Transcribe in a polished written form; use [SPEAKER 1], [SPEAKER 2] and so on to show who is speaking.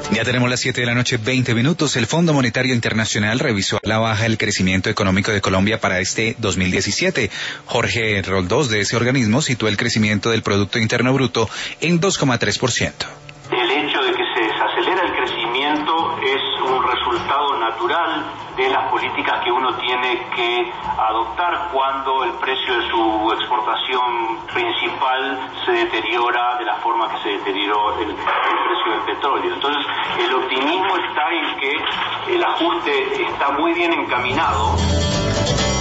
[SPEAKER 1] Ya tenemos las 7 de la noche, 20 minutos. El Fondo Monetario Internacional revisó a la baja el crecimiento económico de Colombia para este 2017. Jorge Roldós, de ese organismo, situó el crecimiento del Producto Interno Bruto en 2,3%.
[SPEAKER 2] El hecho de que se desacelera el crecimiento es un resultado natural de las políticas que uno tiene que adoptar cuando el precio de su exportación principal se deteriora de la forma que se deterioró el precio del petróleo. Entonces, el optimismo está en que el ajuste está muy bien encaminado.